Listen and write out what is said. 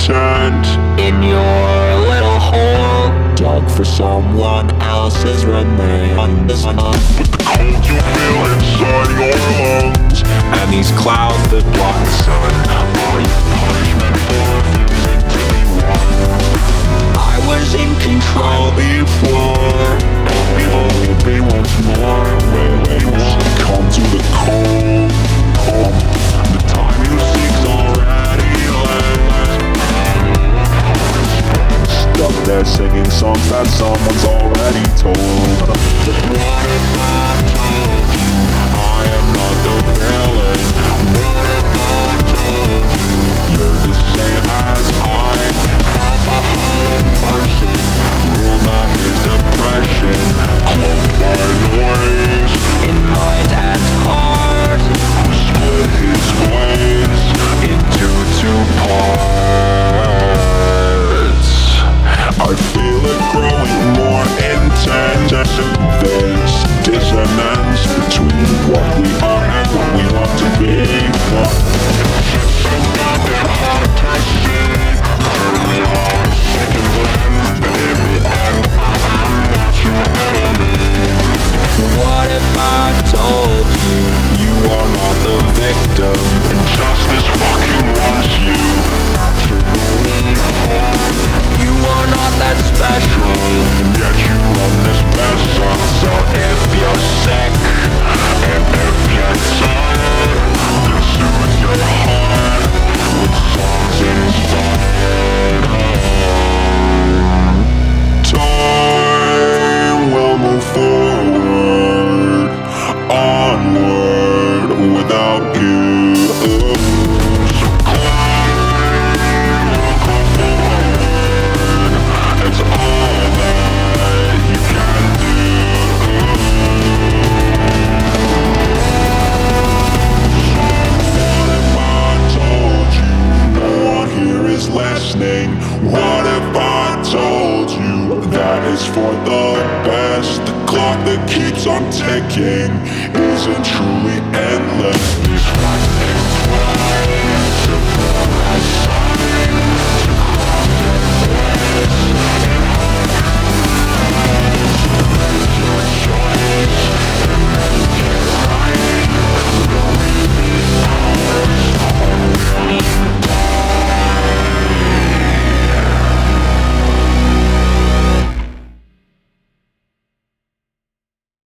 content in your little hole, dug for someone else's remains. With the cold you feel inside your lungs, and these clouds that block the sun, are your punishment for refusing to be one? I was in control before, and I will be once more. Wait, come to the cold. The time you seek's already left. Stuck there singing songs that someone's already told. What if I told you I am not the villain? What if I told you you're the same as I? Alcoholic person, ruled by his depression, cloaked by noise in mind and heart, who split his ways into two parts. I feel it growing more intense. There's dissonance between what we are and what we want to be. So goddamn hard to see. We are sick and blend, but in the end, I'm not your enemy. What if I told you you are not the victim, and justice fucking wants you to believe? You are not that special, and yet you run this vessel. So if you're sick, and if you're tired, then soothe your heart with songs inspired. Time will move forward, onward without you. So climb, go forward. It's all that you can do. What if I told you no one here is listening? What if I told you that is for the best? The clock that keeps on ticking isn't truly endless. These